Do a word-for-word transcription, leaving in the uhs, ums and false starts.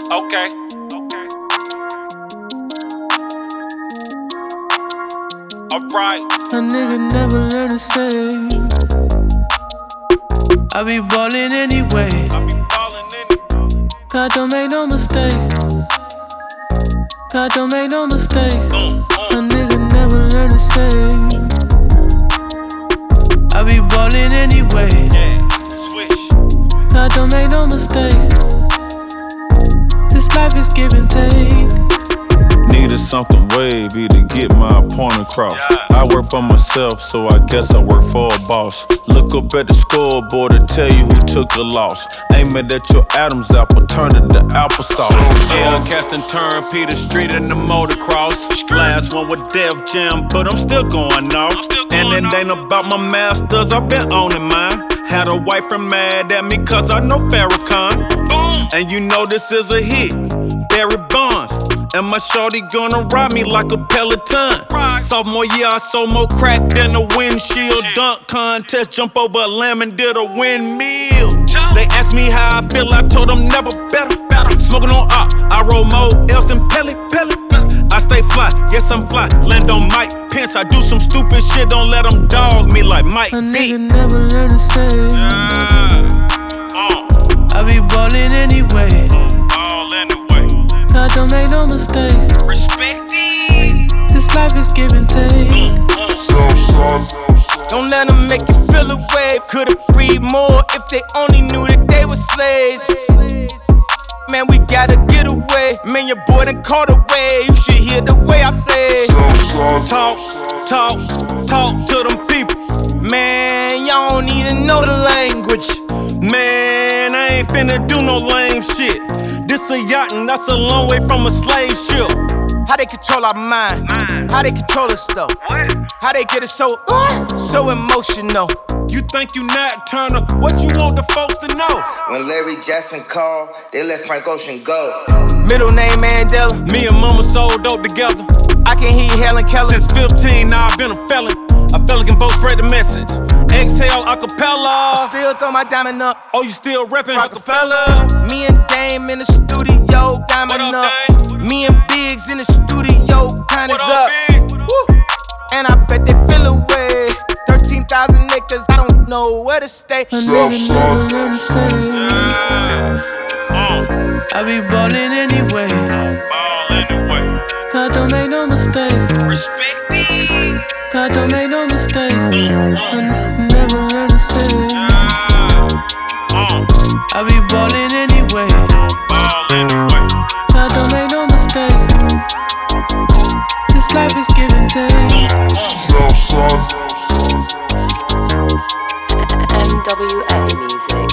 Okay. Alright. A nigga never learn to save. I be ballin' anyway. I be ballin' anyway. God don't make no mistakes. God don't make no mistakes. Mm, mm. A nigga never learn to save. I be ballin' anyway. Yeah, swish. God don't make no mistakes. This life is give and take. Needed something wavy to get my point across. I work for myself, so I guess I work for a boss. Look up at the scoreboard to tell you who took the loss. Aiming at your Adam's apple, turn it to applesauce. L casting turn, Peter Street in the motocross. Last one with Def Jam, but I'm still going off. And it ain't about my masters, I've been owning mine. Had a wife from mad at me cause I know Farrakhan. And you know this is a hit, Barry Bonds. And my shorty gonna ride me like a Peloton. Sophomore year, I sold more crack than a windshield. Dunk contest, jump over a lamb and did a windmill. They asked me how I feel, I told them never better. Smoking on op, I roll more else than pellet, pellet. I stay fly, yes I'm fly. Land on Mike Pence, I do some stupid shit, don't let them dog me like Mike A V. nigga never learn to save. I be ballin' anyway. All anyway. God don't make no mistakes. Respect it. This life is give and take. Don't let them make you feel away. Could've freed more if they only knew that they were slaves. Man, we gotta get away. Man, your boy done caught away. You should hear the way I say. Talk, talk, talk to them people. Man, y'all don't even know the language. Man, I ain't finna do no lame shit. This a yacht and that's a long way from a slave ship. How they control our mind? How they control us though? How they get it so, so emotional? You think you Nat Turner, what you want the folks to know? When Larry Jackson called, they let Frank Ocean go. Middle name Mandela. Me and mama sold dope together. I can hear Helen Keller. Since fifteen, now I've been a felon. A felon can vote spread the message. Exhale acapella. I still throw my diamond up. Oh, you still reppin' Rockefeller. Me and Dame in the studio, diamond What up, up. Me and Biggs in the studio, time is What up. up, Big? Woo. And I bet they feel away. thirteen thousand acres, I don't know where to stay. A nigga never learn to save. I be ballin' anyway. Ball anyway. God don't make no mistakes. Respect it. God don't make no mistakes. I n- never learn to save. I be ballin' anyway. Ball anyway. God don't make no mistakes. This life is give and take. M W A Music.